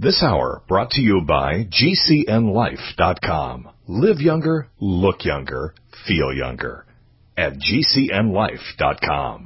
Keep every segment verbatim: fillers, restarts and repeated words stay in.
This hour brought to you by G C N life dot com. Live younger, look younger, feel younger at G C N life dot com.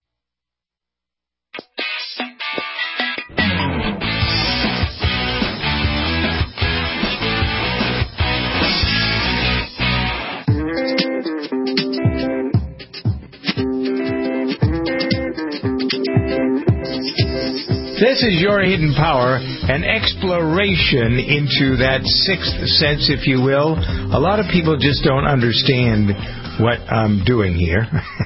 This is Your Hidden Power, an exploration into that sixth sense, if you will. A lot of people just don't understand what I'm doing here.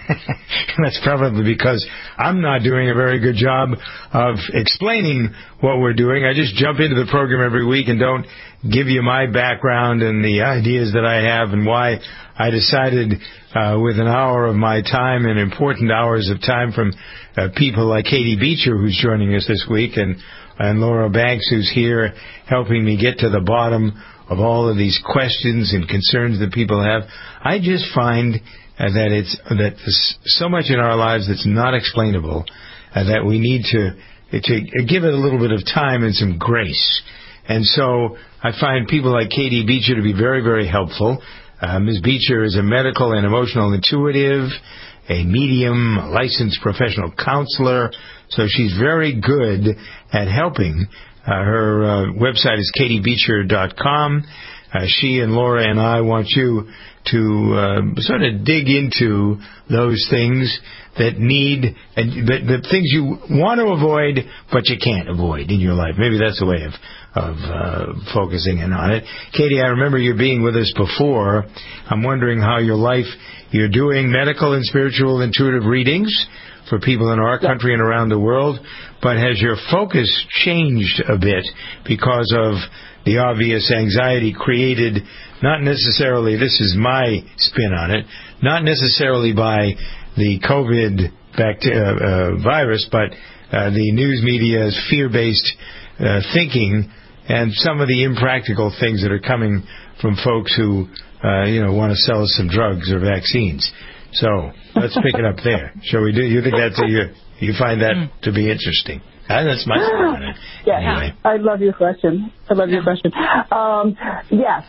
And that's probably because I'm not doing a very good job of explaining what we're doing. I just jump into the program every week and don't give you my background and the ideas that I have and why I decided uh, with an hour of my time and important hours of time from uh, people like Katie Beecher, who's joining us this week, and, and Laura Banks, who's here helping me get to the bottom of all of these questions and concerns that people have. I just find uh, that it's that there's so much in our lives that's not explainable uh, that we need to to give it a little bit of time and some grace. And so I find people like Katie Beecher to be very, very helpful. Uh, Miz Beecher is a medical and emotional intuitive, a medium, a licensed professional counselor, so she's very good at helping. Uh, her uh, website is katie beecher dot com. Uh, she and Laura and I want you to uh, sort of dig into those things that need, and the, the things you want to avoid, but you can't avoid in your life. Maybe that's a way of of uh, focusing in on it. Katie, I remember you being with us before. I'm wondering how your life, you're doing medical and spiritual intuitive readings for people in our country and around the world, but has your focus changed a bit because of the obvious anxiety created, not necessarily, this is my spin on it, not necessarily by the COVID bacteria, uh, virus, but uh, the news media's fear-based uh, thinking and some of the impractical things that are coming from folks who, uh, you know, want to sell us some drugs or vaccines. So let's pick it up there. Shall we do? You think that's a, you? You find that to be interesting? Uh, that's my spin on it. Yeah, anyway. I love your question. I love your question. Um, yes,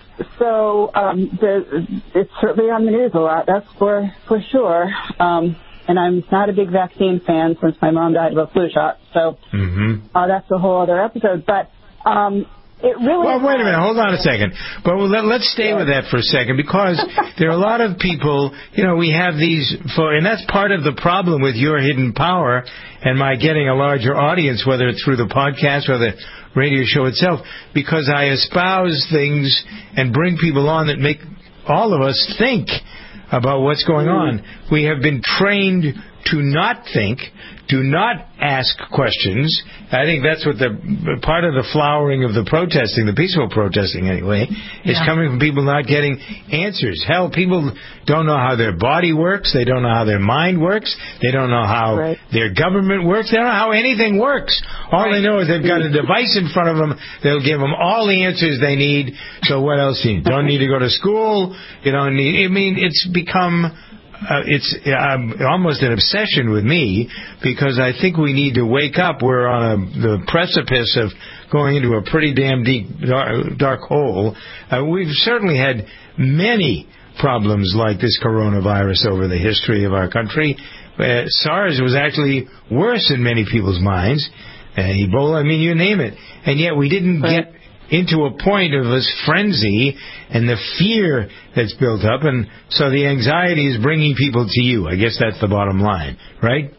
so um, the, it's certainly on the news a lot. That's for for sure. Um, and I'm not a big vaccine fan since my mom died of a flu shot. So mm-hmm. uh, that's a whole other episode. But um, it really. Well, wait a minute. Hold on a second. But let, let's stay with that for a second, because there are a lot of people. You know, we have these, for, and that's part of the problem with Your Hidden Power and my getting a larger audience, whether it's through the podcast or the radio show itself, because I espouse things and bring people on that make all of us think about what's going on. We have been trained to not think, do not ask questions. I think that's what the part of the flowering of the protesting, the peaceful protesting anyway, is yeah. coming from people not getting answers. Hell, people don't know how their body works. They don't know how their mind works. They don't know how right. their government works. They don't know how anything works. All right. they know is they've got a device in front of them. They'll give them all the answers they need. So what else do you need? Don't need to go to school. You don't need, I mean, it's become... Uh, it's uh, almost an obsession with me, because I think we need to wake up. We're on a, the precipice of going into a pretty damn deep, dark, dark hole. Uh, we've certainly had many problems like this coronavirus over the history of our country. Uh, SARS was actually worse in many people's minds. Uh, Ebola, I mean, you name it. And yet we didn't get into a point of this frenzy and the fear that's built up, and so the anxiety is bringing people to you. I guess that's the bottom line, right?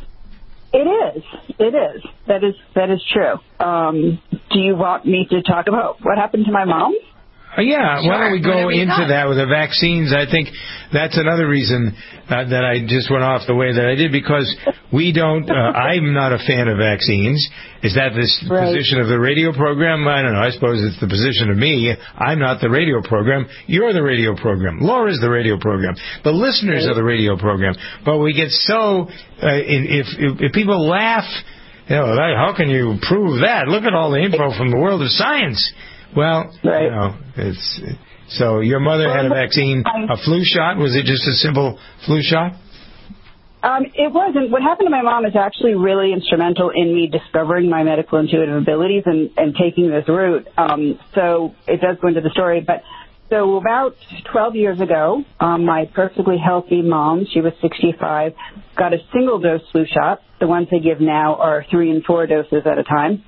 It is. It is. That is that is true. Um, do you want me to talk about what happened to my mom? Uh, yeah, sure. Why don't we go into done? that with the vaccines? I think that's another reason uh, that I just went off the way that I did, because we don't, uh, I'm not a fan of vaccines. Is that this right. position of the radio program? I don't know. I suppose it's the position of me. I'm not the radio program. You're the radio program. Laura's the radio program. The listeners right. are the radio program. But we get so, uh, if, if, if people laugh, you know, how can you prove that? Look at all the info from the world of science. Well, right. you know, it's so your mother had a vaccine, a flu shot. Was it just a simple flu shot? Um, it wasn't. What happened to my mom is actually really instrumental in me discovering my medical intuitive abilities and, and taking this route. Um, so it does go into the story. But so about twelve years ago, um, my perfectly healthy mom, she was sixty-five, got a single-dose flu shot. The ones they give now are three and four doses at a time.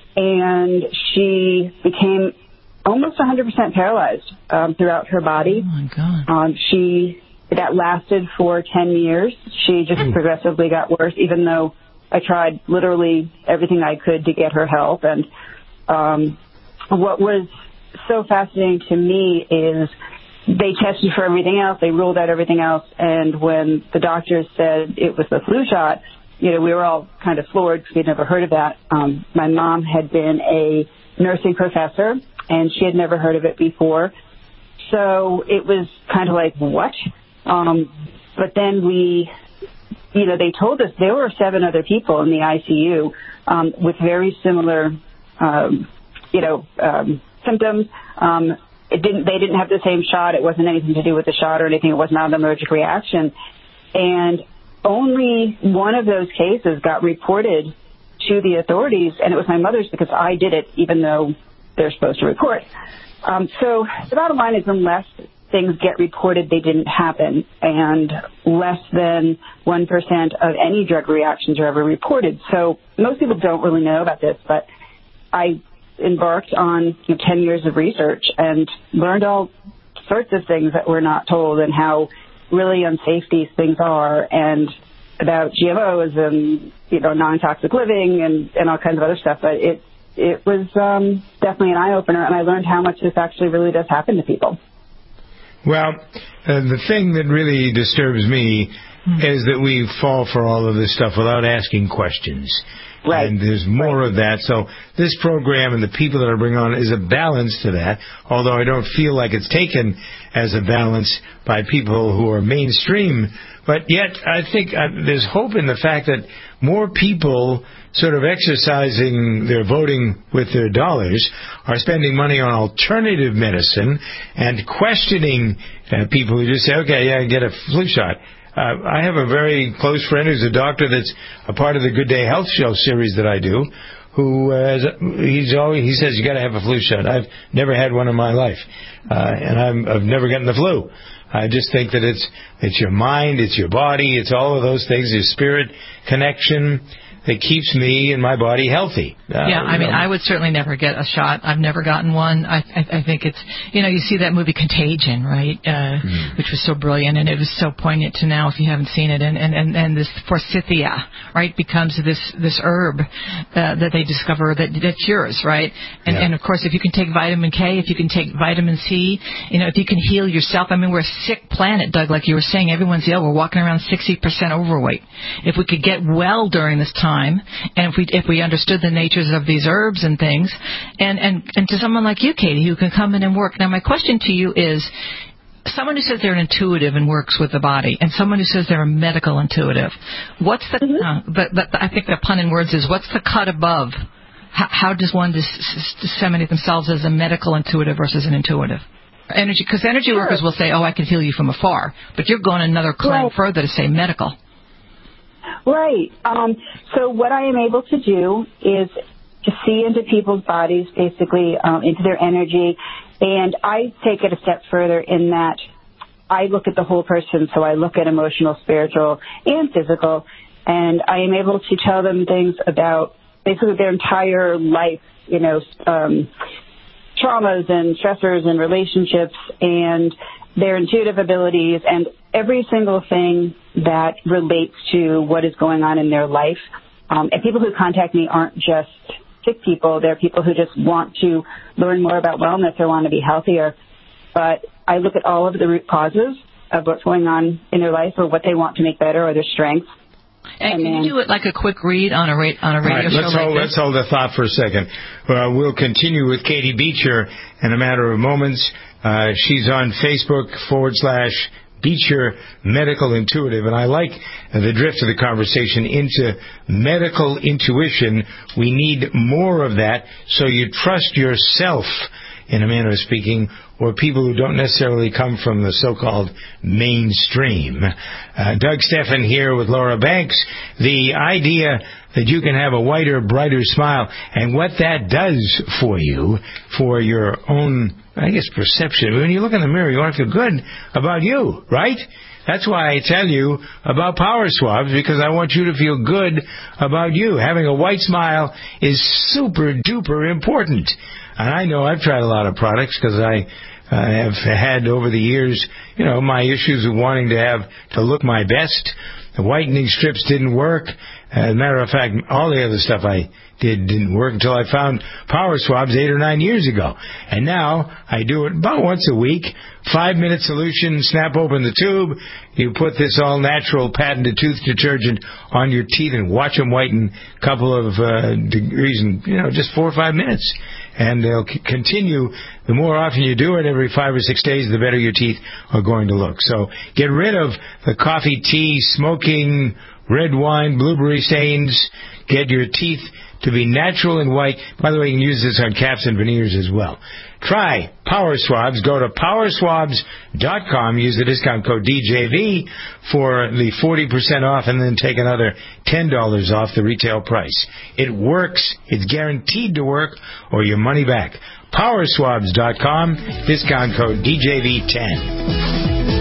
And she became almost one hundred percent paralyzed um, throughout her body. Oh, my God. Um, she... That lasted for ten years. She just mm. progressively got worse, even though I tried literally everything I could to get her help. And um, what was so fascinating to me is they tested for everything else. They ruled out everything else. And when the doctors said it was the flu shot, you know, we were all kind of floored because we'd never heard of that. Um, my mom had been a nursing professor, and she had never heard of it before. So it was kind of like, what? Um, but then we, you know, they told us there were seven other people in the I C U um, with very similar, um, you know, um, symptoms. Um, it didn't. They didn't have the same shot. It wasn't anything to do with the shot or anything. It was not an allergic reaction. And only one of those cases got reported to the authorities, and it was my mother's because I did it, even though they're supposed to report. Um, so the bottom line is, unless things get reported, they didn't happen, and less than one percent of any drug reactions are ever reported. So most people don't really know about this, but I embarked on you know, ten years of research and learned all sorts of things that we're not told, and how really unsafe these things are, and about G M Os and, you know, non-toxic living and, and all kinds of other stuff. But it, it was um, definitely an eye-opener, and I learned how much this actually really does happen to people. Well, uh, the thing that really disturbs me mm-hmm. is that we fall for all of this stuff without asking questions. Right. And there's more right. of that. So this program and the people that I bring on is a balance to that, although I don't feel like it's taken as a balance by people who are mainstream. But yet I think uh, there's hope in the fact that more people sort of exercising their voting with their dollars are spending money on alternative medicine and questioning uh, people who just say, okay, yeah, get a flu shot. Uh, I have a very close friend who's a doctor that's a part of the Good Day Health Show series that I do, who uh, he's always, he says you got to have a flu shot. I've never had one in my life, uh, and I'm, I've never gotten the flu. I just think that it's it's your mind, it's your body, it's all of those things, your spirit connection that keeps me and my body healthy. Uh, yeah, I mean, know. I would certainly never get a shot. I've never gotten one. I, I, I think it's, you know, you see that movie Contagion, right, uh, mm. which was so brilliant, and it was so poignant to now if you haven't seen it. And, and, and, and this forsythia, right, becomes this this herb uh, that they discover that that's yours, right? And, yeah. and, of course, if you can take vitamin K, if you can take vitamin C, you know, if you can heal yourself. I mean, we're a sick planet, Doug, like you were saying. Everyone's ill. We're walking around sixty percent overweight. If we could get well during this time, and if we if we understood the natures of these herbs and things, and, and, and to someone like you, Katie, who can come in and work. Now, my question to you is, someone who says they're an intuitive and works with the body, and someone who says they're a medical intuitive, what's the, mm-hmm. uh, but, but I think the pun in words is, what's the cut above? How, how does one dis- disseminate themselves as a medical intuitive versus an intuitive? Energy, because energy sure. workers will say, oh, I can heal you from afar, but you're going another climb well, further to say medical. Right. Um, so what I am able to do is to see into people's bodies, basically um, into their energy, and I take it a step further in that I look at the whole person. So I look at emotional, spiritual, and physical, and I am able to tell them things about basically their entire life, you know, um, traumas and stressors and relationships and their intuitive abilities and every single thing that relates to what is going on in their life. Um, and people who contact me aren't just sick people. They're people who just want to learn more about wellness or want to be healthier. But I look at all of the root causes of what's going on in their life or what they want to make better or their strengths. And, and can then, you do it like a quick read on a, ra- on a radio right, show let's like hold, this? Let's hold the thought for a second. Uh, we'll continue with Katie Beecher in a matter of moments. Uh, she's on Facebook forward slash Beecher Medical Intuitive, and I like uh, the drift of the conversation into medical intuition. We need more of that, so you trust yourself in a manner of speaking, or people who don't necessarily come from the so-called mainstream. Uh, Doug Stephan here with Laura Banks. The idea that you can have a whiter, brighter smile, and what that does for you, for your own, I guess, perception. When you look in the mirror, you want to feel good about you, right? That's why I tell you about Power Swabs, because I want you to feel good about you. Having a white smile is super duper important. And I know I've tried a lot of products because I uh, have had over the years, you know, my issues of wanting to have to look my best. The whitening strips didn't work. As a matter of fact, all the other stuff I did didn't work until I found Power Swabs eight or nine years ago. And now I do it about once a week. Five-minute solution, snap open the tube. You put this all-natural patented tooth detergent on your teeth and watch them whiten a couple of uh, degrees in, you know, just four or five minutes. And they'll c- continue. The more often you do it, every five or six days, the better your teeth are going to look. So get rid of the coffee, tea, smoking, red wine, blueberry stains. Get your teeth to be natural and white. By the way, you can use this on caps and veneers as well. Try Power Swabs. Go to power swabs dot com. Use the discount code D J V for the forty percent off, and then take another ten dollars off the retail price. It works. It's guaranteed to work, or your money back. power swabs dot com. Discount code D J V ten.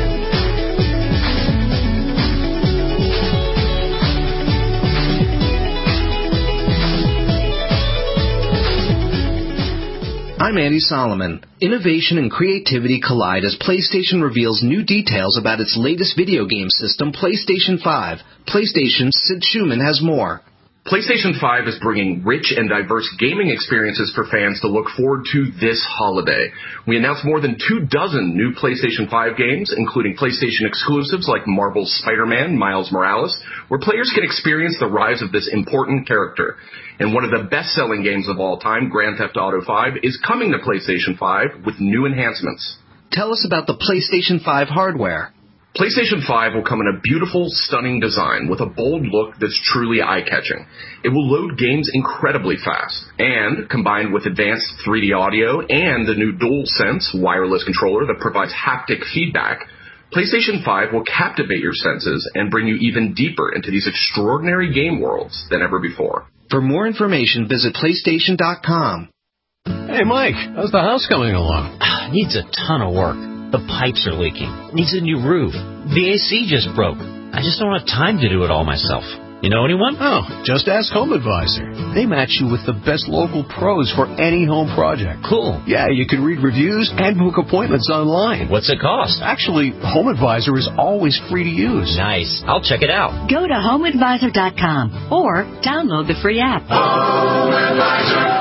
I'm Andy Solomon. Innovation and creativity collide as PlayStation reveals new details about its latest video game system, PlayStation five. PlayStation's Sid Shuman has more. PlayStation five is bringing rich and diverse gaming experiences for fans to look forward to this holiday. We announced more than two dozen new PlayStation five games, including PlayStation exclusives like Marvel's Spider-Man, Miles Morales, where players can experience the rise of this important character. And one of the best-selling games of all time, Grand Theft Auto five, is coming to PlayStation five with new enhancements. Tell us about the PlayStation five hardware. PlayStation five will come in a beautiful, stunning design with a bold look that's truly eye-catching. It will load games incredibly fast, and combined with advanced three D audio and the new DualSense wireless controller that provides haptic feedback, PlayStation five will captivate your senses and bring you even deeper into these extraordinary game worlds than ever before. For more information, visit PlayStation dot com. Hey, Mike, how's the house coming along? Needs a ton of work. The pipes are leaking. Needs a new roof. The A C just broke. I just don't have time to do it all myself. You know anyone? Oh, just ask Home Advisor. They match you with the best local pros for any home project. Cool. Yeah, you can read reviews and book appointments online. What's it cost? Actually, Home Advisor is always free to use. Nice. I'll check it out. Go to home advisor dot com or download the free app. Home Advisor.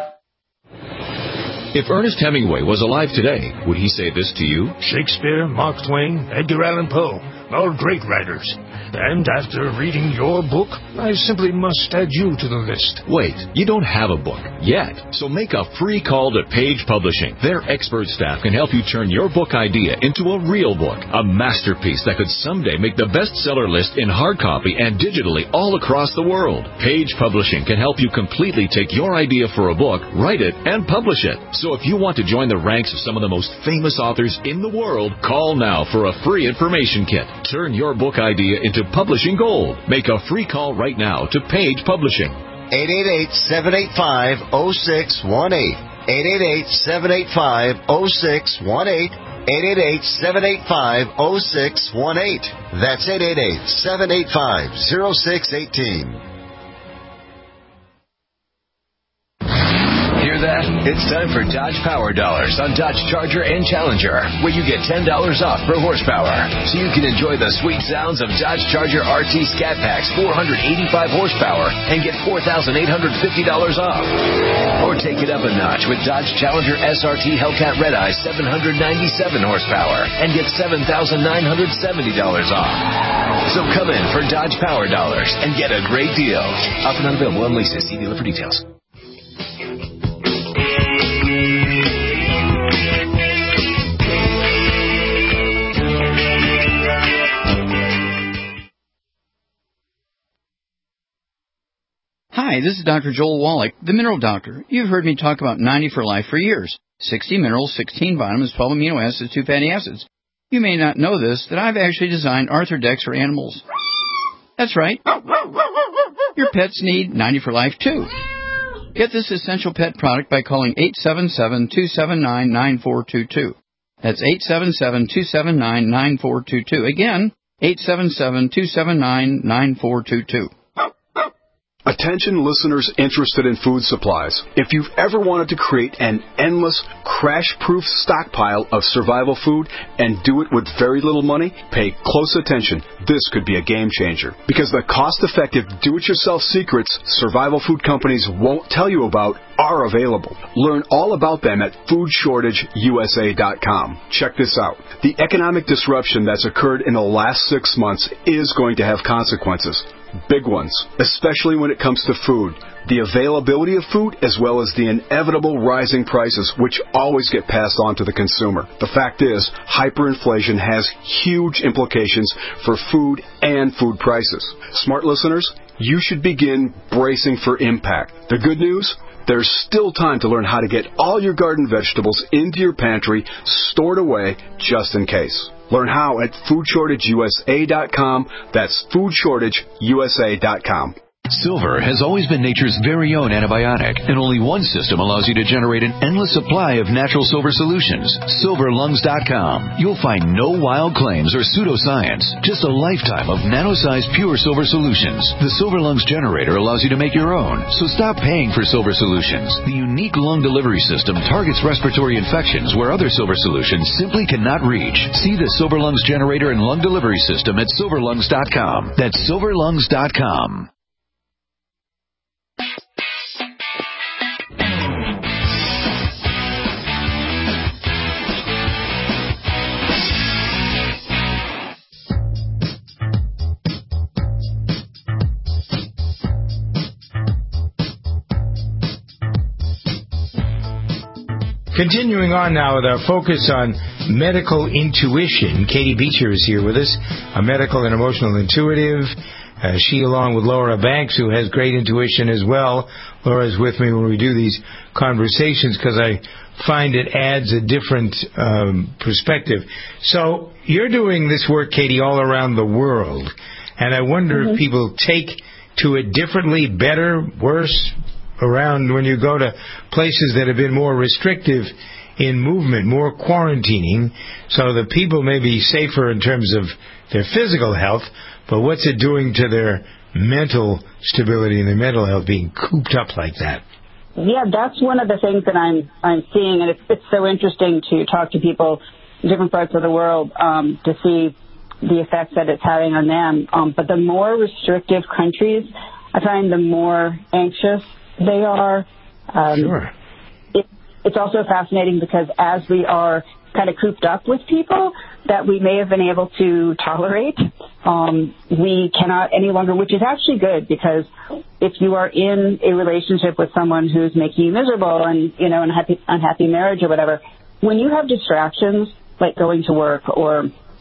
If Ernest Hemingway was alive today, would he say this to you? Shakespeare, Mark Twain, Edgar Allan Poe, all great writers. And after reading your book, I simply must add you to the list. Wait, you don't have a book yet. So make a free call to Page Publishing. Their expert staff can help you turn your book idea into a real book, a masterpiece that could someday make the bestseller list in hard copy and digitally all across the world. Page Publishing can help you completely take your idea for a book, write it, and publish it. So if you want to join the ranks of some of the most famous authors in the world, call now for a free information kit. Turn your book idea into publishing gold. Make a free call right now to Page Publishing. eight eight eight, seven eight five, zero six one eight. eight eight eight, seven eight five, zero six one eight. eight eight eight, seven eight five, zero six one eight. That's eight eight eight, seven eight five, zero six one eight. Hear that? It's time for Dodge Power Dollars on Dodge Charger and Challenger, where you get ten dollars off per horsepower. So you can enjoy the sweet sounds of Dodge Charger R T Scat Pack's four hundred eighty-five horsepower and get four thousand eight hundred fifty dollars off. Or take it up a notch with Dodge Challenger S R T Hellcat Red Eye seven hundred ninety-seven horsepower and get seven thousand nine hundred seventy dollars off. So come in for Dodge Power Dollars and get a great deal. Offer not available on leases. See dealer for details. Hi, this is Doctor Joel Wallach, the Mineral Doctor. You've heard me talk about ninety for Life for years. sixty minerals, sixteen vitamins, twelve amino acids, two fatty acids. You may not know this, that I've actually designed Arthrodex for animals. That's right. Your pets need ninety for life, too. Get this essential pet product by calling eight seven seven, two seven nine, nine four two two. That's eight seven seven, two seven nine, nine four two two. Again, eight seven seven, two seven nine, nine four two two. Attention listeners interested in food supplies. If you've ever wanted to create an endless, crash-proof stockpile of survival food and do it with very little money, pay close attention. This could be a game changer. Because the cost-effective, do-it-yourself secrets survival food companies won't tell you about are available. Learn all about them at food shortage U S A dot com. Check this out. The economic disruption that's occurred in the last six months is going to have consequences. Big ones, especially when it comes to food. The availability of food as well as the inevitable rising prices, which always get passed on to the consumer. The fact is, hyperinflation has huge implications for food and food prices. Smart listeners, you should begin bracing for impact. The good news? There's still time to learn how to get all your garden vegetables into your pantry, stored away, just in case. Learn how at food shortage U S A dot com. That's food shortage U S A dot com. Silver has always been nature's very own antibiotic, and only one system allows you to generate an endless supply of natural silver solutions. silver lungs dot com. You'll find no wild claims or pseudoscience, just a lifetime of nano-sized pure silver solutions. The Silver Lungs generator allows you to make your own, so stop paying for silver solutions. The unique lung delivery system targets respiratory infections where other silver solutions simply cannot reach. See the Silver Lungs generator and lung delivery system at silver lungs dot com. That's silver lungs dot com. Continuing on now with our focus on medical intuition, Katie Beecher is here with us, a medical and emotional intuitive. Uh, she, along with Laura Banks, who has great intuition as well. Laura's with me when we do these conversations because I find it adds a different um, perspective. So you're doing this work, Katie, all around the world, and I wonder mm-hmm. if people take to it differently, better, worse, around when you go to places that have been more restrictive in movement, more quarantining, so the people may be safer in terms of their physical health, but what's it doing to their mental stability and their mental health being cooped up like that? Yeah, that's one of the things that I'm I'm seeing, and it's, it's so interesting to talk to people in different parts of the world um, to see the effects that it's having on them. Um, but the more restrictive countries, I find the more anxious they are. Um, sure. It, it's also fascinating because as we are kind of cooped up with people that we may have been able to tolerate, um, we cannot any longer, which is actually good because if you are in a relationship with someone who's making you miserable and, you know, an unhappy, unhappy marriage or whatever, when you have distractions like going to work or,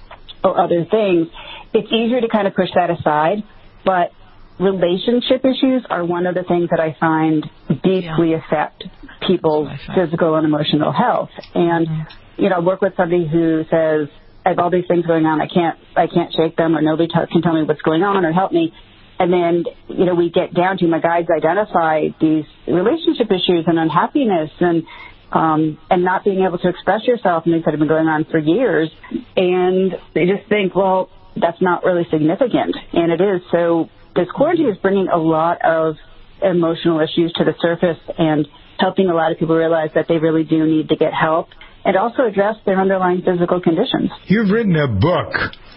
or other things, it's easier to kind of push that aside, but relationship issues are one of the things that I find deeply yeah. affect people's physical and emotional health. And, mm-hmm. you know, I work with somebody who says, I have all these things going on, I can't, I can't shake them, or nobody t- can tell me what's going on or help me. And then, you know, we get down to, my guides identify these relationship issues and unhappiness and, um, and not being able to express yourself, and things that have been going on for years. And they just think, well, that's not really significant. And it is. So this quarantine is bringing a lot of emotional issues to the surface and helping a lot of people realize that they really do need to get help and also address their underlying physical conditions. You've written a book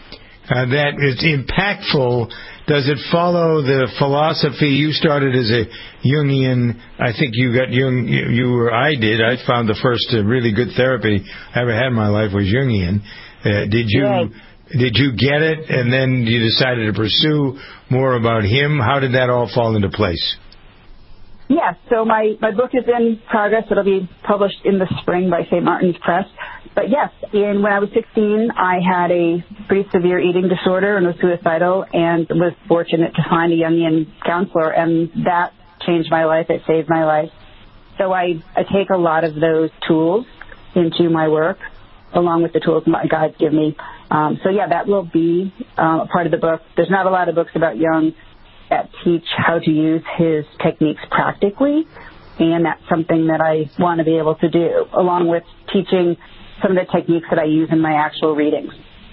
uh, that is impactful. Does it follow the philosophy you started as a Jungian? I think you got Jung, you, you or I did. I found the first uh, really good therapy I ever had in my life was Jungian. Uh, did you... Right. Did you get it, and then you decided to pursue more about him? How did that all fall into place? Yes, so my, my book is in progress. It'll be published in the spring by Saint Martin's Press. But yes, in, when I was sixteen, I had a pretty severe eating disorder and was suicidal and was fortunate to find a Jungian counselor, and that changed my life. It saved my life. so I, I take a lot of those tools into my work, along with the tools my guides give me. Um, so, yeah, that will be uh, a part of the book. There's not a lot of books about Jung that teach how to use his techniques practically, and that's something that I want to be able to do, along with teaching some of the techniques that I use in my actual readings.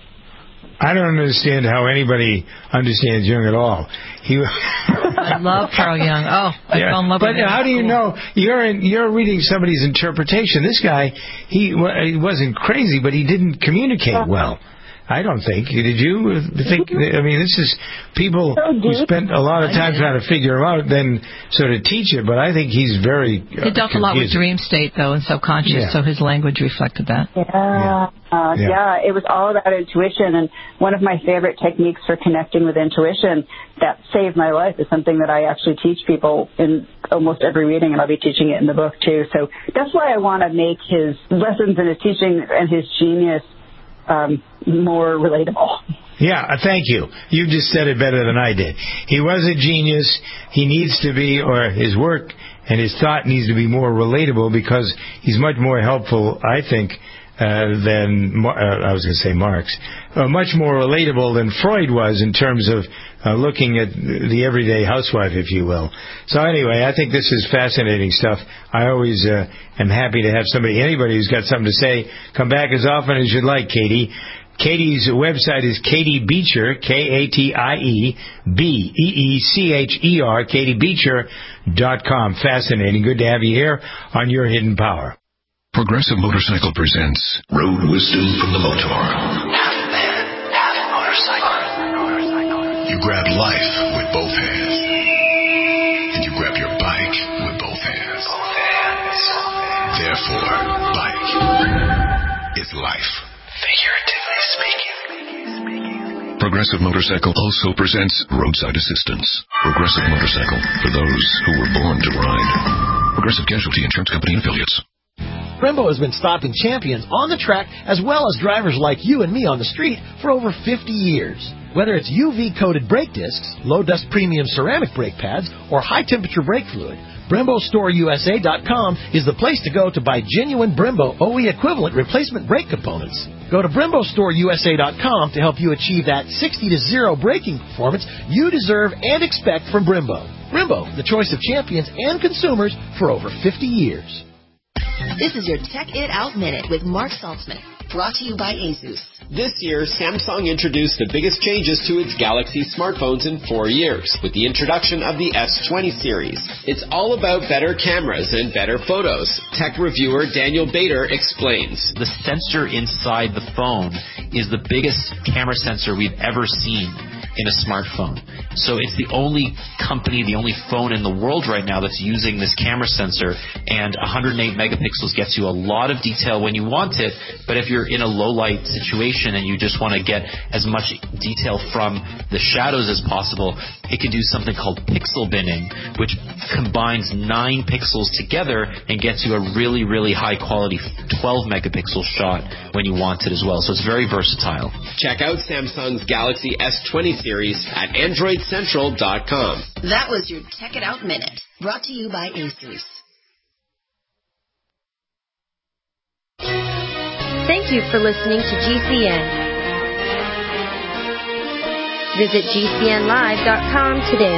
I don't understand how anybody understands Jung at all. He, I love Carl Jung. Oh, I yeah. fell in love but with him. How do you cool. know? You're in, you're reading somebody's interpretation. This guy, he, he wasn't crazy, but he didn't communicate well. I don't think. Did you think? I mean, this is people who spent a lot of time trying to figure him out, then sort of teach it. But I think he's very. Uh, he dealt a lot with dream state, though, and subconscious, yeah. so his language reflected that. Yeah. Yeah. Uh, yeah, yeah. It was all about intuition, and one of my favorite techniques for connecting with intuition that saved my life is something that I actually teach people in almost every reading, and I'll be teaching it in the book too. So that's why I want to make his lessons and his teaching and his genius Um, more relatable. Yeah, thank you. You just said it better than I did. He was a genius. He needs to be, or his work and his thought needs to be more relatable because he's much more helpful, I think, uh, than, uh, I was going to say Marx, uh, much more relatable than Freud was in terms of uh, looking at the everyday housewife, if you will. So anyway, I think this is fascinating stuff. I always uh, am happy to have somebody, anybody who's got something to say, come back as often as you'd like, Katie. Katie's website is Katie Beecher, K A T I E B E E C H E R, Katie Beecher dot com. Fascinating. Good to have you here on Your Hidden Power. Progressive Motorcycle presents Road Wisdom from the Motor. Half man, half motorcycle. You grab life with both hands. And you grab your bike with both hands. Both hands. Therefore, bike is life. Figuratively speaking. Progressive Motorcycle also presents Roadside Assistance. Progressive Motorcycle for those who were born to ride. Progressive Casualty Insurance Company and Affiliates. Brembo has been stocking champions on the track as well as drivers like you and me on the street for over fifty years. Whether it's U V-coated brake discs, low-dust premium ceramic brake pads, or high-temperature brake fluid, Brembo Store U S A dot com is the place to go to buy genuine Brembo O E equivalent replacement brake components. Go to Brembo Store U S A dot com to help you achieve that sixty to zero braking performance you deserve and expect from Brembo. Brembo, the choice of champions and consumers for over fifty years. This is your Tech It Out Minute with Mark Saltzman, brought to you by Asus. This year, Samsung introduced the biggest changes to its Galaxy smartphones in four years with the introduction of the S twenty series. It's all about better cameras and better photos. Tech reviewer Daniel Bader explains. The sensor inside the phone is the biggest camera sensor we've ever seen in a smartphone. So it's the only company, the only phone in the world right now that's using this camera sensor, and one hundred eight megapixels gets you a lot of detail when you want it, but if you're in a low light situation and you just want to get as much detail from the shadows as possible, it can do something called pixel binning, which combines nine pixels together and gets you a really, really high quality twelve megapixel shot when you want it as well. So it's very versatile. Check out Samsung's Galaxy S twenty series at Android Central dot com. That was your Tech It Out Minute, brought to you by Asus. Thank you for listening to G C N. Visit G C N live dot com today.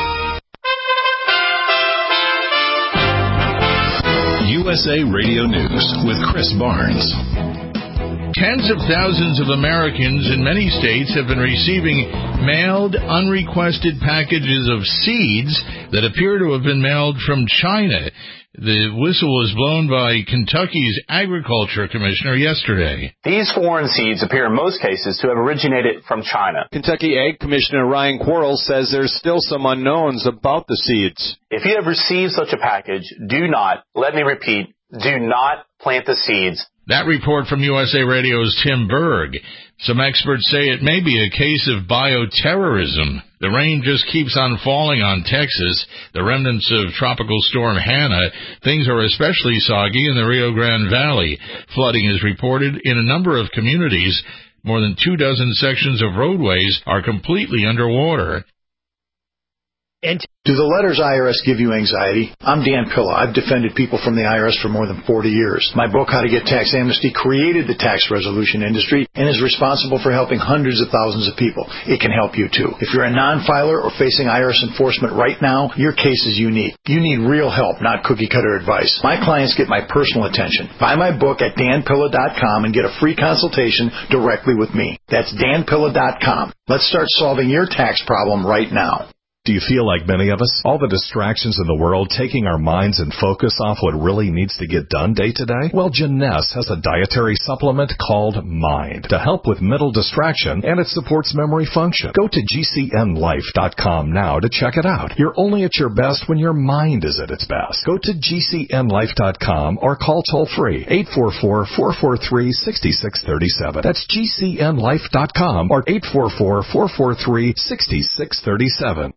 U S A Radio News with Chris Barnes. Tens of thousands of Americans in many states have been receiving mailed, unrequested packages of seeds that appear to have been mailed from China. The whistle was blown by Kentucky's Agriculture Commissioner yesterday. These foreign seeds appear in most cases to have originated from China. Kentucky Ag Commissioner Ryan Quarles says there's still some unknowns about the seeds. If you have received such a package, do not, let me repeat, do not plant the seeds. That report from U S A Radio's Tim Berg. Some experts say it may be a case of bioterrorism. The rain just keeps on falling on Texas, the remnants of Tropical Storm Hannah. Things are especially soggy in the Rio Grande Valley. Flooding is reported in a number of communities. More than two dozen sections of roadways are completely underwater. And do the letters I R S give you anxiety? I'm Dan Pilla. I've defended people from the I R S for more than forty years. My book, How to Get Tax Amnesty, created the tax resolution industry and is responsible for helping hundreds of thousands of people. It can help you too. If you're a non-filer or facing I R S enforcement right now, your case is unique. You need real help, not cookie-cutter advice. My clients get my personal attention. Buy my book at dan pilla dot com and get a free consultation directly with me. That's dan pilla dot com. Let's start solving your tax problem right now. Do you feel like many of us? All the distractions in the world taking our minds and focus off what really needs to get done day to day? Well, Jeunesse has a dietary supplement called Mind to help with mental distraction, and it supports memory function. Go to g c n life dot com now to check it out. You're only at your best when your mind is at its best. Go to g c n life dot com or call toll-free eight four four, four four three, six six three seven. That's g c n life dot com or eight four four, four four three, six six three seven.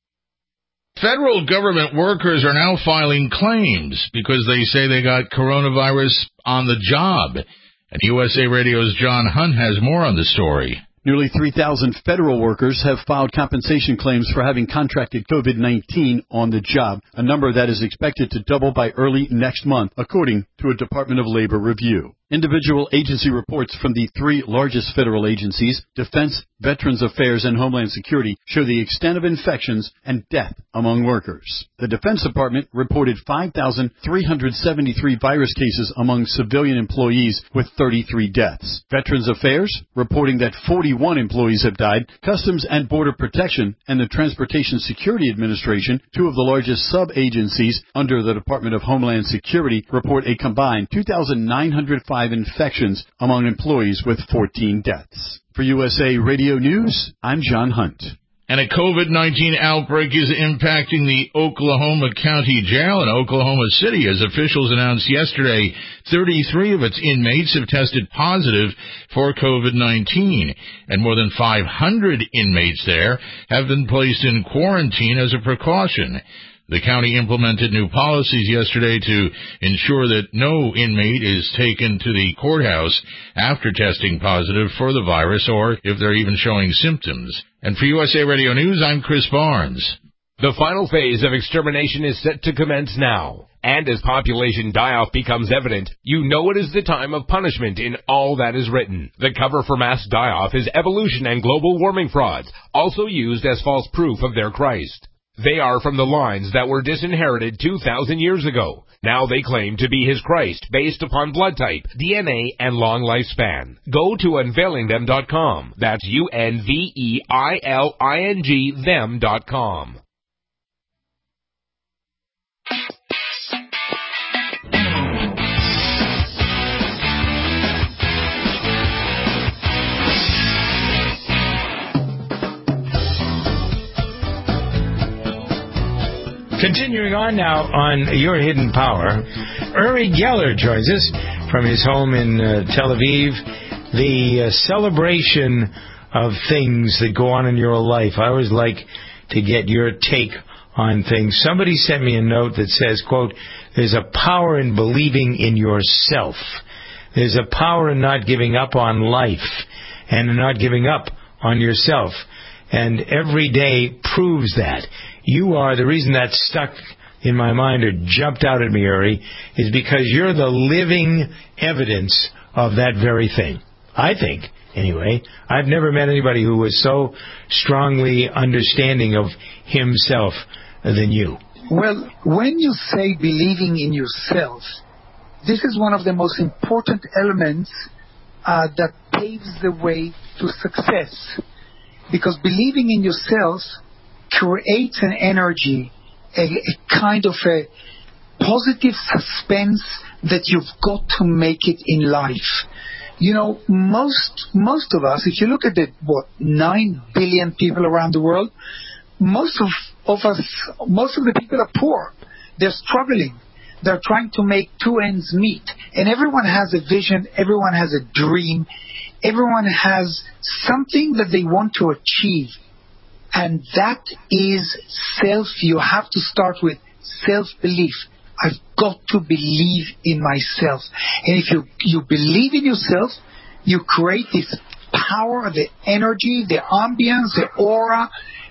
Federal government workers are now filing claims because they say they got coronavirus on the job. And U S A Radio's John Hunt has more on the story. Nearly three thousand federal workers have filed compensation claims for having contracted COVID nineteen on the job, a number that is expected to double by early next month, according to a Department of Labor review. Individual agency reports from the three largest federal agencies, Defense, Veterans Affairs, and Homeland Security, show the extent of infections and death among workers. The Defense Department reported five thousand three hundred seventy-three virus cases among civilian employees with thirty-three deaths. Veterans Affairs reporting that forty-one employees have died. Customs and Border Protection and the Transportation Security Administration, two of the largest sub-agencies under the Department of Homeland Security, report a combined two thousand nine hundred five infections among employees with fourteen deaths. For U S A Radio News, I'm John Hunt. And a COVID nineteen outbreak is impacting the Oklahoma County Jail in Oklahoma City. As officials announced yesterday, thirty-three of its inmates have tested positive for COVID nineteen, and more than five hundred inmates there have been placed in quarantine as a precaution. The county implemented new policies yesterday to ensure that no inmate is taken to the courthouse after testing positive for the virus or if they're even showing symptoms. And for U S A Radio News, I'm Chris Barnes. The final phase of extermination is set to commence now. And as population die-off becomes evident, you know it is the time of punishment in all that is written. The cover for mass die-off is evolution and global warming frauds, also used as false proof of their Christ. They are from the lines that were disinherited two thousand years ago. Now they claim to be his Christ based upon blood type, D N A, and long lifespan. Go to unveiling them dot com. That's U N V E I L I N G them dot com. Continuing on now on Your Hidden Power, Uri Geller joins us from his home in uh, Tel Aviv. The uh, celebration of things that go on in your life. I always like to get your take on things. Somebody sent me a note that says, quote, there's a power in believing in yourself. There's a power in not giving up on life and in not giving up on yourself. And every day proves that. You are, the reason that's stuck in my mind or jumped out at me, Uri, is because you're the living evidence of that very thing. I think, anyway. I've never met anybody who was so strongly understanding of himself than you. Well, when you say believing in yourself, this is one of the most important elements uh, that paves the way to success. Because believing in yourself creates an energy, a, a kind of a positive suspense that you've got to make it in life. You know, most most of us, if you look at the, what, nine billion people around the world, most of, of us, most of the people are poor. They're struggling. They're trying to make two ends meet. And everyone has a vision. Everyone has a dream. Everyone has something that they want to achieve. And that is self. You have to start with self-belief. I've got to believe in myself. And if you, you believe in yourself, you create this power, the energy, the ambience, the aura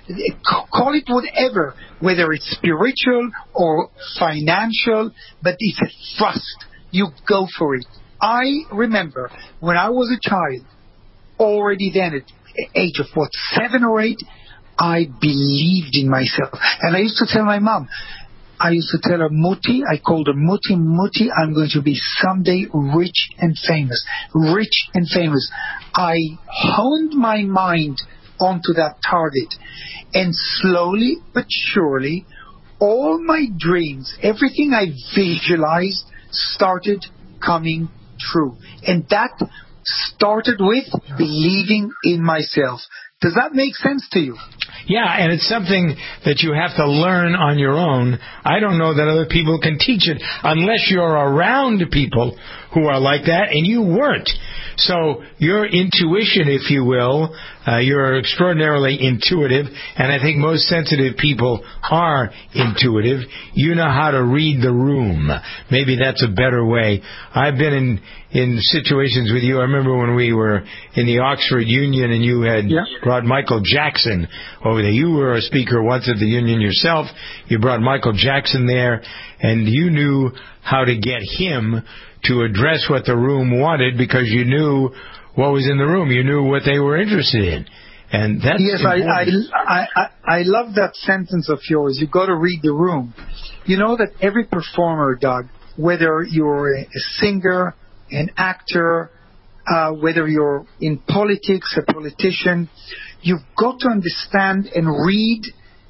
Call it whatever, whether it's spiritual or financial, but it's a thrust. You go for it. I remember when I was a child, already then at the age of what, seven or eight, I believed in myself. And I used to tell my mom, I used to tell her, Mutti, I called her Mutti, Mutti, I'm going to be someday rich and famous. Rich and famous. I honed my mind onto that target. And slowly but surely, all my dreams, everything I visualized started coming true. And that started with believing in myself. Does that make sense to you? Yeah, and it's something that you have to learn on your own. I don't know that other people can teach it unless you're around people who are like that, and you weren't. So your intuition, if you will, uh, you're extraordinarily intuitive, and I think most sensitive people are intuitive. You know how to read the room. Maybe that's a better way. I've been in, in situations with you. I remember when we were in the Oxford Union and you had yeah. brought Michael Jackson over there. You were a speaker once at the Union yourself. You brought Michael Jackson there, and you knew how to get him to address what the room wanted because you knew what was in the room. You knew what they were interested in. And that's yes, I, I, I, I love that sentence of yours. You got to read the room. You know that every performer, Doug, whether you're a singer, an actor, uh, whether you're in politics, a politician, you've got to understand and read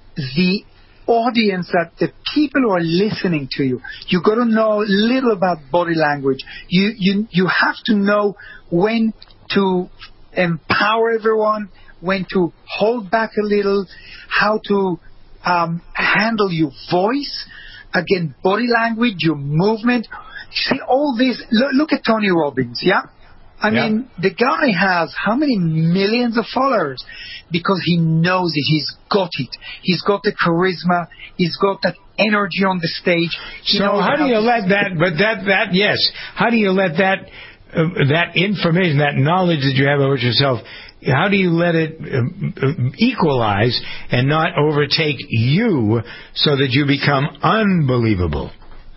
the audience, that the people who are listening to you. You got to know a little about body language. You you you have to know when to empower everyone, when to hold back a little, how to um, handle your voice, again, body language, your movement. See all this. Look, look at Tony Robbins, yeah. I yeah. mean, the guy has how many millions of followers? Because he knows it. He's got it. He's got the charisma. He's got that energy on the stage. He so how do you let that, but that, that, yes, how do you let that, uh, that information, that knowledge that you have about yourself, how do you let it uh, equalize and not overtake you so that you become unbelievable?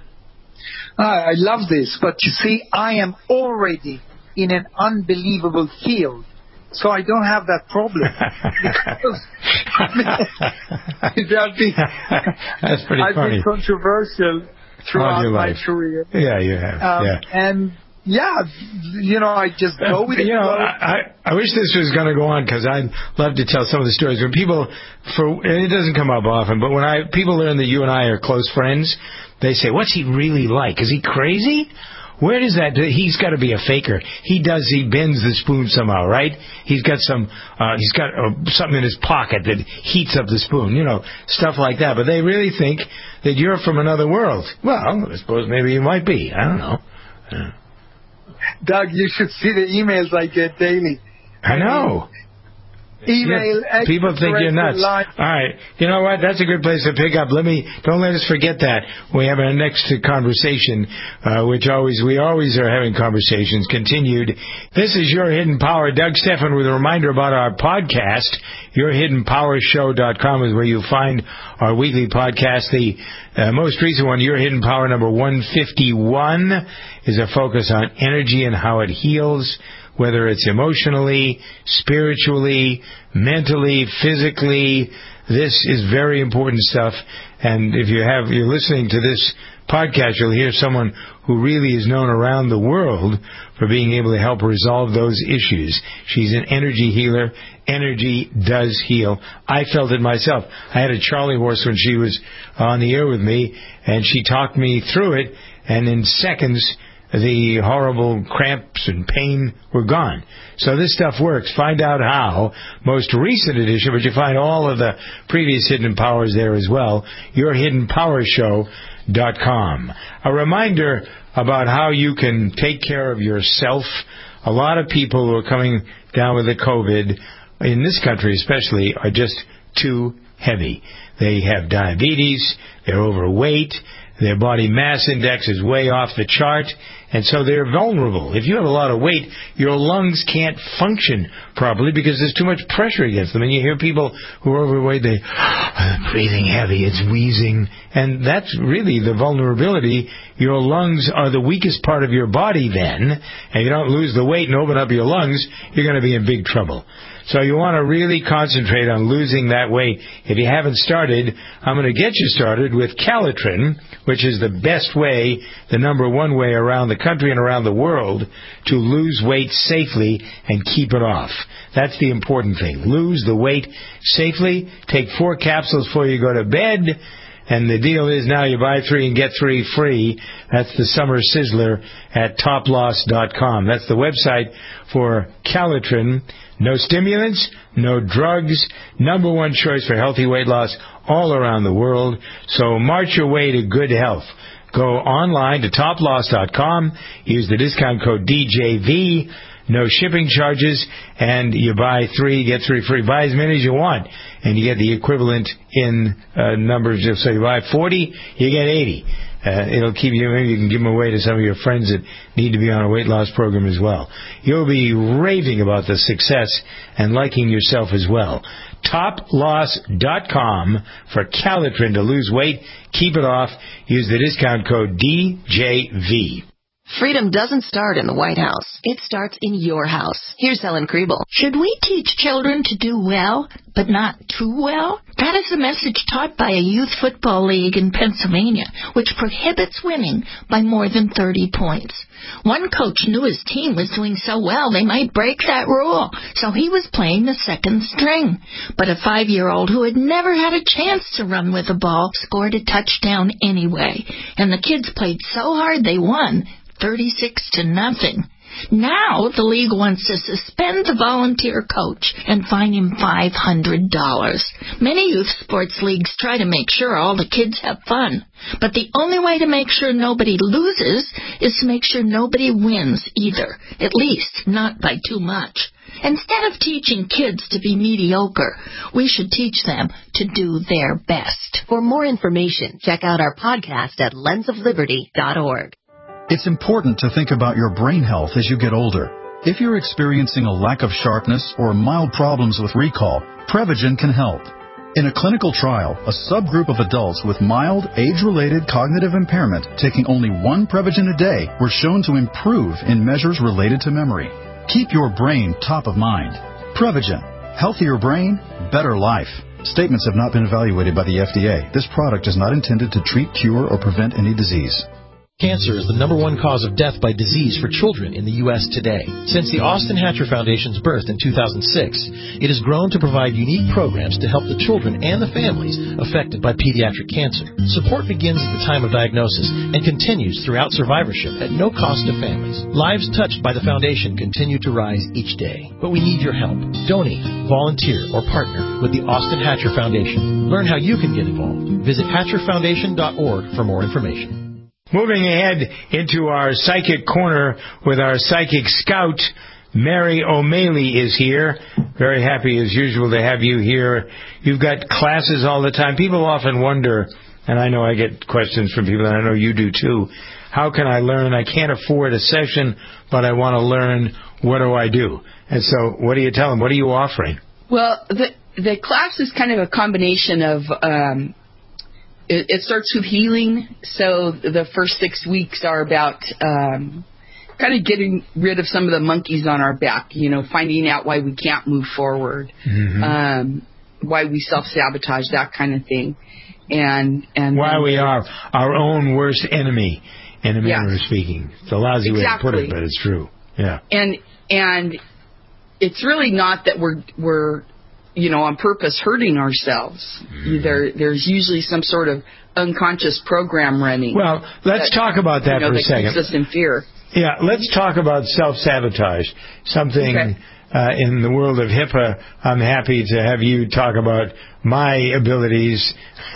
Uh, I love this, but you see, I am already in an unbelievable field, so I don't have that problem. Because I mean, be, that's pretty I've funny. been controversial throughout my life. career. Yeah, you have. Um, yeah. And yeah, you know, I just go with it. You know, I, I wish this was going to go on because I'd love to tell some of the stories. When people, for and it doesn't come up often, but when I people learn that you and I are close friends, they say, "What's he really like? Is he crazy?" Where does that? He's got to be a faker. He does. He bends the spoon somehow, right? He's got some. Uh, he's got uh, something in his pocket that heats up the spoon. You know, stuff like that. But they really think that you're from another world. Well, I suppose maybe you might be. I don't know. Yeah. Doug, you should see the emails I get daily. I know. Email. Yeah, people think you're nuts. Line. All right. You know what? That's a good place to pick up. Let me, don't let us forget that. We have our next conversation, uh, which always, we always are having conversations continued. This is Your Hidden Power. Doug Stephan with a reminder about our podcast. your hidden power show dot com is where you'll find our weekly podcast. The uh, most recent one, Your Hidden Power number one fifty-one, is a focus on energy and how it heals, whether it's emotionally, spiritually, mentally, physically. This is very important stuff. And if you have, you're listening to this podcast, you'll hear someone who really is known around the world for being able to help resolve those issues. She's an energy healer. Energy does heal. I felt it myself. I had a Charlie horse when she was on the air with me, and she talked me through it, and in seconds, the horrible cramps and pain were gone. So this stuff works. Find out how. Most recent edition, but you find all of the previous Hidden Powers there as well. your hidden power show dot com. A reminder about how you can take care of yourself. A lot of people who are coming down with the COVID, in this country especially, are just too heavy. They have diabetes, they're overweight, their body mass index is way off the chart, And so they're vulnerable. If you have a lot of weight, your lungs can't function properly because there's too much pressure against them. And you hear people who are overweight, they are breathing heavy, it's wheezing. And that's really the vulnerability. Your lungs are the weakest part of your body then. And you don't lose the weight and open up your lungs, you're going to be in big trouble. So you want to really concentrate on losing that weight. If you haven't started, I'm going to get you started with Calitrin, which is the best way, the number one way around the country and around the world to lose weight safely and keep it off. That's the important thing. Lose the weight safely. Take four capsules before you go to bed. And the deal is now you buy three and get three free. That's the Summer Sizzler at top loss dot com. That's the website for Calitrin. No stimulants, no drugs. Number one choice for healthy weight loss all around the world. So march your way to good health. Go online to top loss dot com. Use the discount code D J V. No shipping charges, and you buy three, get three free. Buy as many as you want, and you get the equivalent in uh, numbers. So you buy forty, you get eighty. Uh, it'll keep you, maybe you can give them away to some of your friends that need to be on a weight loss program as well. You'll be raving about the success and liking yourself as well. top loss dot com for Calitrin to lose weight. Keep it off. Use the discount code D J V. Freedom doesn't start in the White House. It starts in your house. Here's Helen Kriebel. Should we teach children to do well, but not too well? That is a message taught by a youth football league in Pennsylvania, which prohibits winning by more than thirty points. One coach knew his team was doing so well they might break that rule, so he was playing the second string. But a five-year-old who had never had a chance to run with the ball scored a touchdown anyway, and the kids played so hard they won, thirty-six to nothing. Now the league wants to suspend the volunteer coach and fine him five hundred dollars. Many youth sports leagues try to make sure all the kids have fun, but the only way to make sure nobody loses is to make sure nobody wins either, at least not by too much. Instead of teaching kids to be mediocre, we should teach them to do their best. For more information, check out our podcast at lens of liberty dot org. It's important to think about your brain health as you get older. If you're experiencing a lack of sharpness or mild problems with recall, Prevagen can help. In a clinical trial, a subgroup of adults with mild, age-related cognitive impairment taking only one Prevagen a day were shown to improve in measures related to memory. Keep your brain top of mind. Prevagen. Healthier brain, better life. Statements have not been evaluated by the F D A. This product is not intended to treat, cure, or prevent any disease. Cancer is the number one cause of death by disease for children in the U S today. Since the Austin Hatcher Foundation's birth in two thousand six, it has grown to provide unique programs to help the children and the families affected by pediatric cancer. Support begins at the time of diagnosis and continues throughout survivorship at no cost to families. Lives touched by the foundation continue to rise each day. But we need your help. Donate, volunteer, or partner with the Austin Hatcher Foundation. Learn how you can get involved. Visit hatcher foundation dot org for more information. Moving ahead into our psychic corner with our psychic scout, Mary O'Malley is here. Very happy as usual to have you here. You've got classes all the time. People often wonder, and I know I get questions from people, and I know you do too, how can I learn? I can't afford a session, but I want to learn. What do I do? And so what do you tell them? What are you offering? Well, the, the class is kind of a combination of... Um, It starts with healing, so the first six weeks are about um, kind of getting rid of some of the monkeys on our back, you know, finding out why we can't move forward, mm-hmm. um, why we self-sabotage, that kind of thing. And, and why we are our own worst enemy, in a manner of speaking. It's a lousy exactly. way to put it, but it's true. Yeah. And and it's really not that we're we're you know, on purpose hurting ourselves. Mm-hmm. There, there's usually some sort of unconscious program running. Well, let's that, talk about that you know, for that a second. Keeps us in fear. Yeah, let's talk about self-sabotage. Something okay. uh, in the world of HIPAA, I'm happy to have you talk about my abilities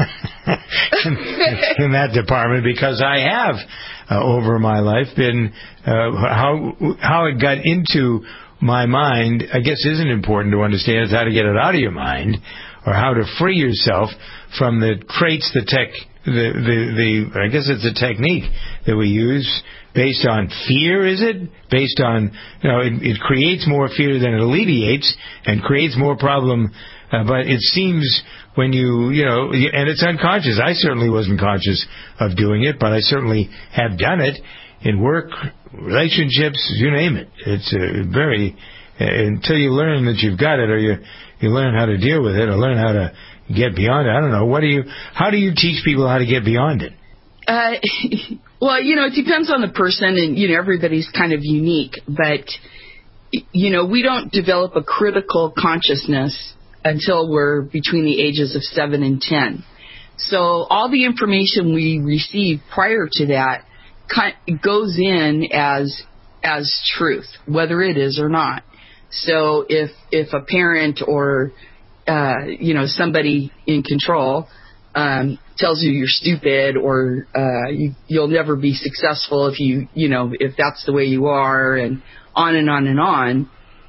in, in that department, because I have, uh, over my life, been uh, how how it got into my mind, I guess, isn't important to understand. It's how to get it out of your mind, or how to free yourself from the traits the tech the, the, the, I guess it's a technique that we use based on fear, is it? Based on, you know, it, it creates more fear than it alleviates and creates more problem. Uh, but it seems when you, you know, and it's unconscious. I certainly wasn't conscious of doing it, but I certainly have done it in work, relationships, you name it. It's uh, very, uh, until you learn that you've got it, or you, you learn how to deal with it, or learn how to get beyond it. I don't know. What do you, how do you teach people how to get beyond it? Uh, well, you know, it depends on the person, and, you know, everybody's kind of unique, but, you know, we don't develop a critical consciousness until we're between the ages of seven and ten. So all the information we receive prior to that goes in as as truth, whether it is or not. So if if a parent or uh, you know somebody in control um, tells you you're stupid, or uh, you, you'll never be successful if you you know if that's the way you are, and on and on and on.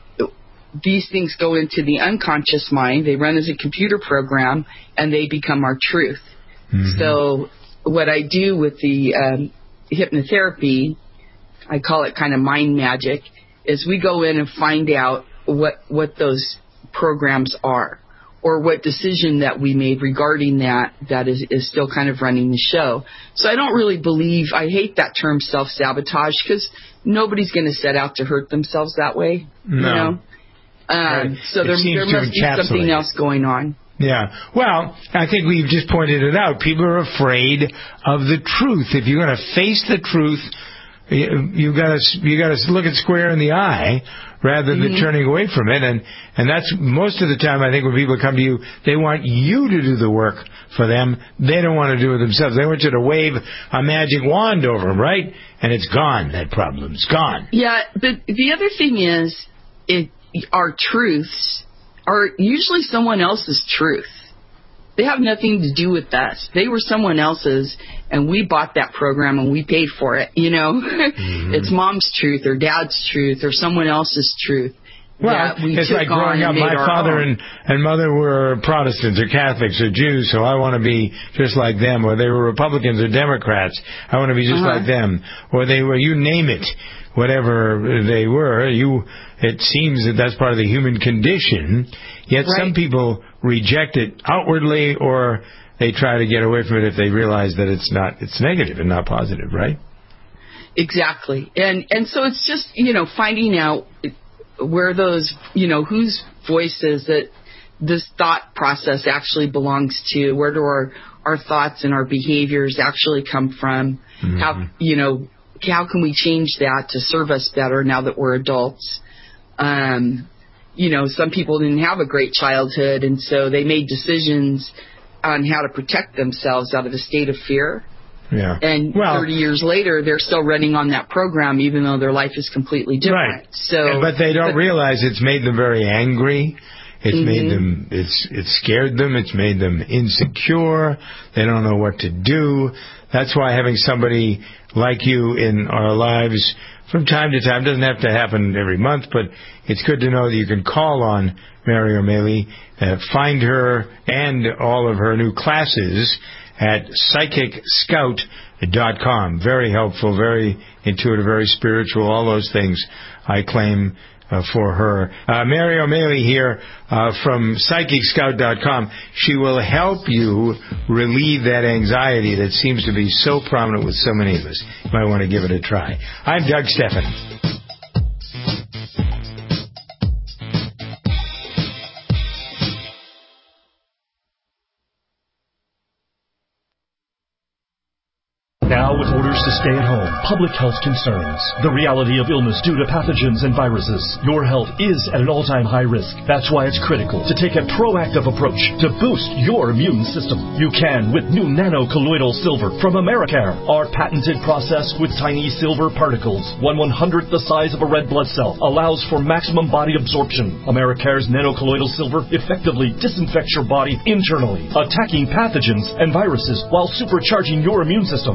These things go into the unconscious mind. They run as a computer program, and they become our truth. Mm-hmm. So what I do with the um, hypnotherapy, I call it kind of mind magic, is we go in and find out what what those programs are, or what decision that we made regarding that that is, is still kind of running the show. So I don't really believe, I hate that term self-sabotage, because nobody's going to set out to hurt themselves that way. No. You know? Um, right. So there, there must be something else going on. Yeah. Well, I think we've just pointed it out. People are afraid of the truth. If you're going to face the truth, you, you got to you got to look it square in the eye rather than mm-hmm. turning away from it. And and that's most of the time. I think when people come to you, they want you to do the work for them. They don't want to do it themselves. They want you to wave a magic wand over them, right? And it's gone. That problem's gone. Yeah. But the other thing is, it. Our truths are usually someone else's truth. They have nothing to do with us. They were someone else's, and we bought that program and we paid for it. You know, mm-hmm. It's mom's truth or dad's truth or someone else's truth. Well, we it's like growing up. My father and, and mother were Protestants or Catholics or Jews, so I want to be just like them. Or they were Republicans or Democrats. I want to be just uh-huh. like them. Or they were, you name it. Whatever they were, you. It seems that that's part of the human condition. Yet right. some people reject it outwardly, or they try to get away from it if they realize that it's not. It's negative and not positive, right? Exactly, and and so it's just you know finding out where those you know whose voices that this thought process actually belongs to. Where do our our thoughts and our behaviors actually come from? Mm-hmm. How you know. How can we change that to serve us better now that we're adults? Um, you know, some people didn't have a great childhood, and so they made decisions on how to protect themselves out of a state of fear. Yeah. And well, thirty years later, they're still running on that program, even though their life is completely different. Right. So, but they don't but, realize it's made them very angry. It's mm-hmm. made them. It's it's scared them. It's made them insecure. They don't know what to do. That's why having somebody like you in our lives from time to time, doesn't have to happen every month, but it's good to know that you can call on Mary O'Malley, uh, find her and all of her new classes at psychic scout dot com. Very helpful, very intuitive, very spiritual, all those things I claim Uh, for her. Uh, Mary O'Malley here uh, from psychic scout dot com. She will help you relieve that anxiety that seems to be so prominent with so many of us. You might want to give it a try. I'm Doug Stephan. Now, with orders to stay at home, public health concerns, the reality of illness due to pathogens and viruses, your health is at an all-time high risk. That's why it's critical to take a proactive approach to boost your immune system. You can with new nano-colloidal silver from Americare. Our patented process with tiny silver particles, one one-hundredth the size of a red blood cell, allows for maximum body absorption. Americare's nano-colloidal silver effectively disinfects your body internally, attacking pathogens and viruses while supercharging your immune system. Colloidal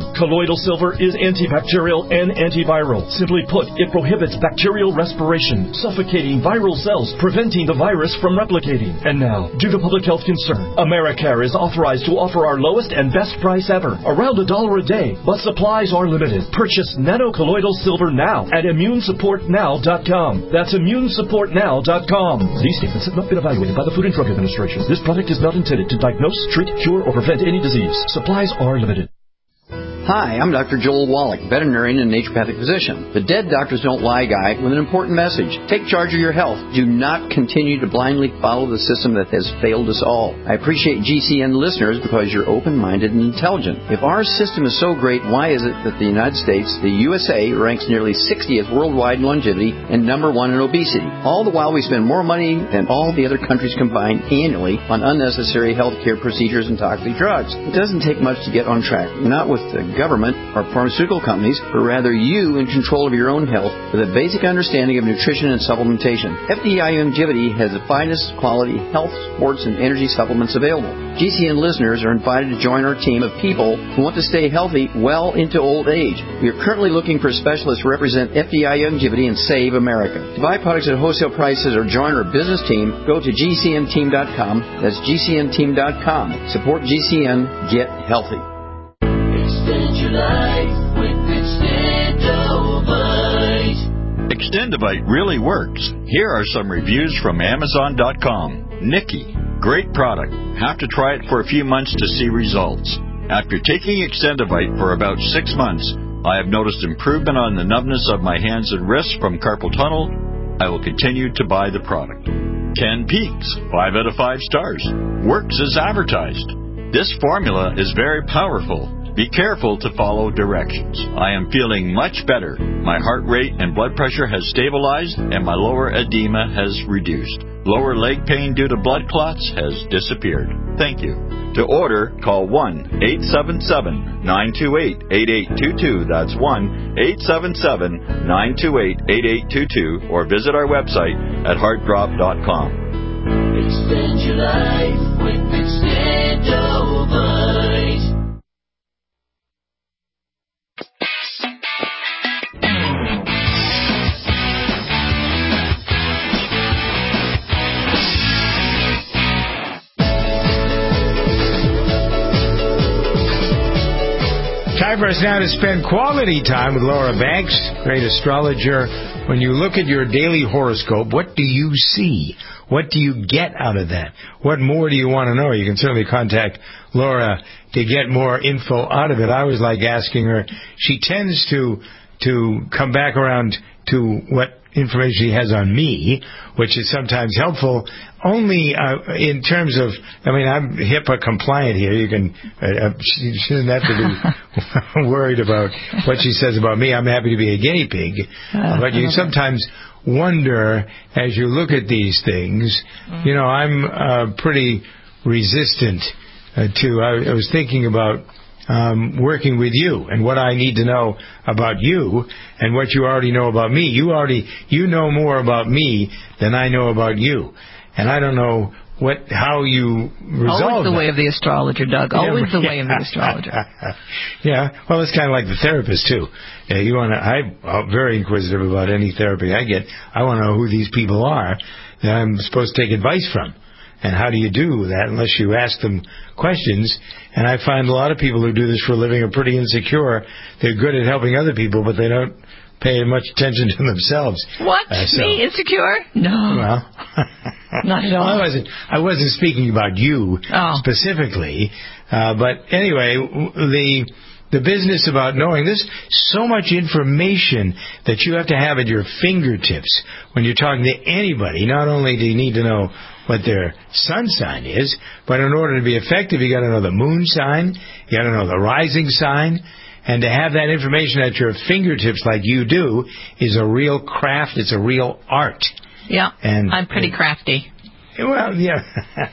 colloidal silver is antibacterial and antiviral. Simply put, it prohibits bacterial respiration, suffocating viral cells, preventing the virus from replicating. And now, due to public health concern, Americare is authorized to offer our lowest and best price ever, around a dollar a day, but supplies are limited. Purchase nanocolloidal silver now at immune support now dot com. That's immune support now dot com. These statements have not been evaluated by the Food and Drug Administration. This product is not intended to diagnose, treat, cure, or prevent any disease. Supplies are limited. Hi, I'm Doctor Joel Wallach, veterinarian and naturopathic physician. The Dead Doctors Don't Lie guy with an important message. Take charge of your health. Do not continue to blindly follow the system that has failed us all. I appreciate G C N listeners because you're open-minded and intelligent. If our system is so great, why is it that the United States, the U S A, ranks nearly sixtieth worldwide in longevity and number one in obesity? All the while we spend more money than all the other countries combined annually on unnecessary health care procedures and toxic drugs. It doesn't take much to get on track. Not with the government or pharmaceutical companies, but rather you in control of your own health with a basic understanding of nutrition and supplementation. F D I Longevity has the finest quality health, sports, and energy supplements available. G C N listeners are invited to join our team of people who want to stay healthy well into old age. We are currently looking for specialists to represent F D I Longevity and Save America. To buy products at wholesale prices or join our business team, go to G C N team dot com. That's G C N team dot com. Support G C N. Get healthy. Extend your life with Extendovite. Extendovite really works. Here are some reviews from Amazon dot com. Nikki, great product. Have to try it for a few months to see results. After taking Extendovite for about six months, I have noticed improvement on the numbness of my hands and wrists from carpal tunnel. I will continue to buy the product. Ken Peaks, five out of five stars. Works as advertised. This formula is very powerful. Be careful to follow directions. I am feeling much better. My heart rate and blood pressure has stabilized and my lower edema has reduced. Lower leg pain due to blood clots has disappeared. Thank you. To order, call one eight seven seven, nine two eight, eight eight two two. That's one eight seven seven, nine two eight, eight eight two two or visit our website at heart drop dot com. Extend your life with Extendovite. Time for us now to spend quality time with Laura Banks, great astrologer. When you look at your daily horoscope, what do you see? What do you get out of that? What more do you want to know? You can certainly contact Laura to get more info out of it. I always like asking her. She tends to to come back around to what information she has on me, which is sometimes helpful, only uh, in terms of, I mean, I'm HIPAA compliant here. You can, uh, she, she doesn't have to be worried about what she says about me. I'm happy to be a guinea pig. Uh, but you sometimes wonder, as you look at these things, mm-hmm. you know, I'm uh, pretty resistant uh, to, I, I was thinking about Um, working with you and what I need to know about you and what you already know about me. You already, you know more about me than I know about you. And I don't know what, how you resolve Always the that. way of the astrologer, Doug. Always yeah, the way of the astrologer. Yeah. Well, it's kind of like the therapist, too. Yeah, you want to, I'm very inquisitive about any therapy I get. I want to know who these people are that I'm supposed to take advice from. And how do you do that unless you ask them questions? And I find a lot of people who do this for a living are pretty insecure. They're good at helping other people, but they don't pay much attention to themselves. What? Uh, so, Me insecure? No. Well, not at all. I wasn't. I wasn't speaking about you oh. specifically. Uh, but anyway, the. The business about knowing, there's so much information that you have to have at your fingertips when you're talking to anybody. Not only do you need to know what their sun sign is, but in order to be effective, you got to know the moon sign, you got to know the rising sign, and to have that information at your fingertips like you do is a real craft. It's a real art. Yeah, and I'm pretty crafty. Well, yeah.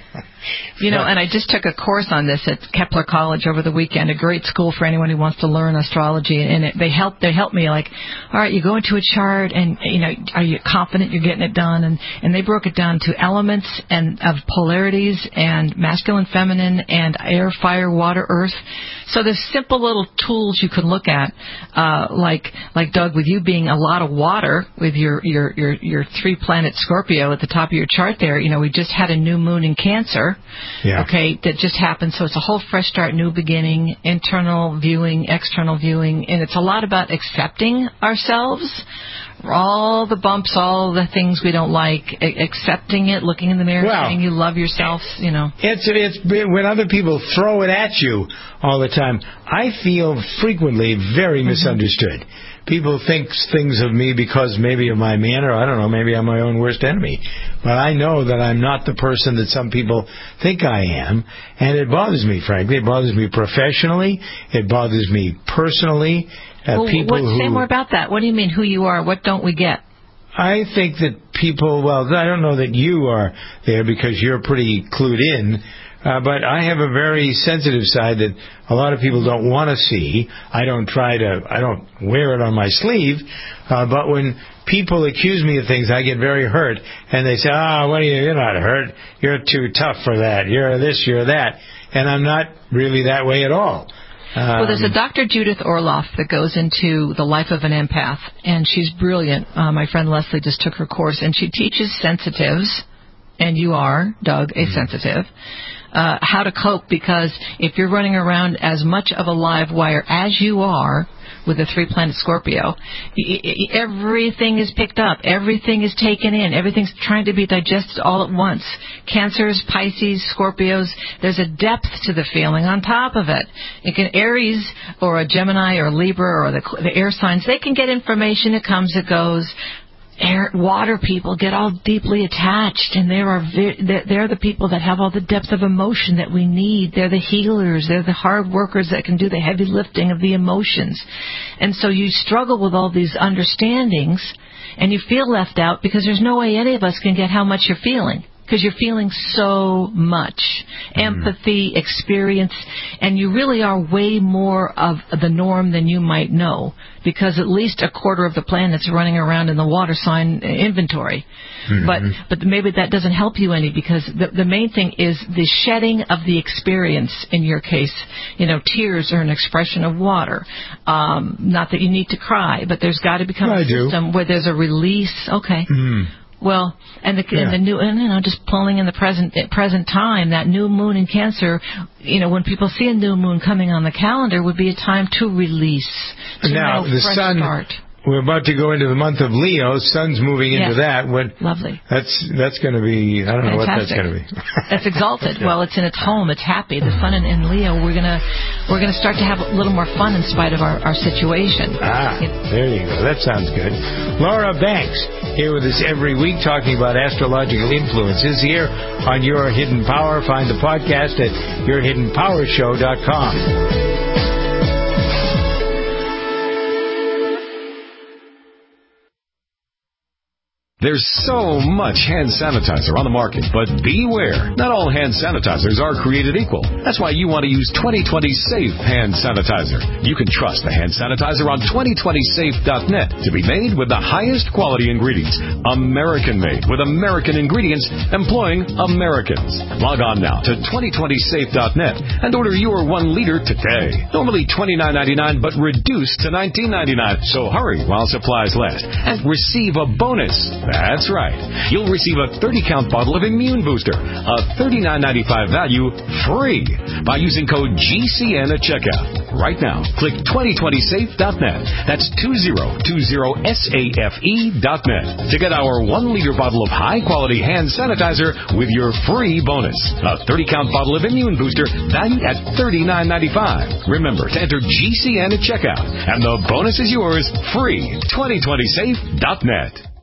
You know, and I just took a course on this at Kepler College over the weekend, a great school for anyone who wants to learn astrology. And it, they helped they helped me, like, all right, you go into a chart and, you know, are you confident you're getting it done? And, and they broke it down to elements and of polarities and masculine, feminine, and air, fire, water, earth. So there's simple little tools you can look at, uh, like like Doug, with you being a lot of water with your your your, your three planet Scorpio at the top of your chart there. You know, we just had a new moon in Cancer. Yeah. Okay, that just happened. So it's a whole fresh start, new beginning, internal viewing, external viewing, and it's a lot about accepting ourselves. All the bumps, all the things we don't like, a- accepting it, looking in the mirror, well, saying you love yourself, you know. It's it's when other people throw it at you all the time. I feel frequently very mm-hmm. misunderstood. People think things of me because maybe of my manner. I don't know. Maybe I'm my own worst enemy. But I know that I'm not the person that some people think I am. And it bothers me, frankly. It bothers me professionally. It bothers me personally. Uh, well, people what, who, say more about that. What do you mean, who you are? What don't we get? I think that people, well, I don't know that you are there because you're pretty clued in. Uh, but I have a very sensitive side that a lot of people don't want to see. I don't try to, I don't wear it on my sleeve. Uh, but when people accuse me of things, I get very hurt. And they say, ah, oh, what are you, you're not hurt. You're too tough for that. You're this, you're that. And I'm not really that way at all. Um, well, there's a Doctor Judith Orloff that goes into the life of an empath, and she's brilliant. Uh, my friend Leslie just took her course, and she teaches sensitives, and you are, Doug, a sensitive, uh, how to cope, because if you're running around as much of a live wire as you are with the three-planet Scorpio, everything is picked up, everything is taken in, everything's trying to be digested all at once. Cancers, Pisces, Scorpios, there's a depth to the feeling on top of it. It can Aries or a Gemini or Libra or the, the air signs, they can get information, it comes, it goes. Air, water people get all deeply attached, and they are they're, they're the people that have all the depth of emotion that we need. They're the healers. They're the hard workers that can do the heavy lifting of the emotions. And so you struggle with all these understandings, and you feel left out because there's no way any of us can get how much you're feeling. Because you're feeling so much empathy, experience, and you really are way more of the norm than you might know, because at least a quarter of the planet's running around in the water sign inventory. Mm-hmm. But but maybe that doesn't help you any, because the, the main thing is the shedding of the experience in your case. You know, tears are an expression of water. Um, not that you need to cry, but there's got to become I a system do. where there's a release. Okay. Mm. Well, and the, yeah. and the new, and, you know, just pulling in the present present time, that new moon in Cancer, you know, when people see a new moon coming on the calendar, would be a time to release. To now, know the fresh sun, start. We're about to go into the month of Leo. Sun's moving into Yes. that. What, Lovely. That's that's going to be, I don't know what that's Fantastic. going to be. That's exalted. Well, it's in its home. It's happy. The sun in, in Leo, we're gonna we're gonna start to have a little more fun in spite of our, our situation. Ah, there you go. That sounds good. Laura Banks here with us every week talking about astrological influences here on Your Hidden Power. Find the podcast at your hidden power show dot com. There's so much hand sanitizer on the market, but beware. Not all hand sanitizers are created equal. That's why you want to use twenty twenty Safe Hand Sanitizer. You can trust the hand sanitizer on twenty twenty safe dot net to be made with the highest quality ingredients. American-made with American ingredients employing Americans. Log on now to twenty twenty safe dot net and order your one liter today. Normally twenty-nine ninety-nine, but reduced to nineteen ninety-nine. So hurry while supplies last and receive a bonus. That's right. You'll receive a thirty count bottle of Immune Booster, a thirty-nine ninety-five value, free by using code G C N at checkout. Right now, click twenty twenty safe dot net. That's twenty twenty safe dot net to get our one liter bottle of high-quality hand sanitizer with your free bonus. A thirty count bottle of Immune Booster valued at thirty-nine ninety-five. Remember to enter G C N at checkout, and the bonus is yours free. twenty twenty safe dot net.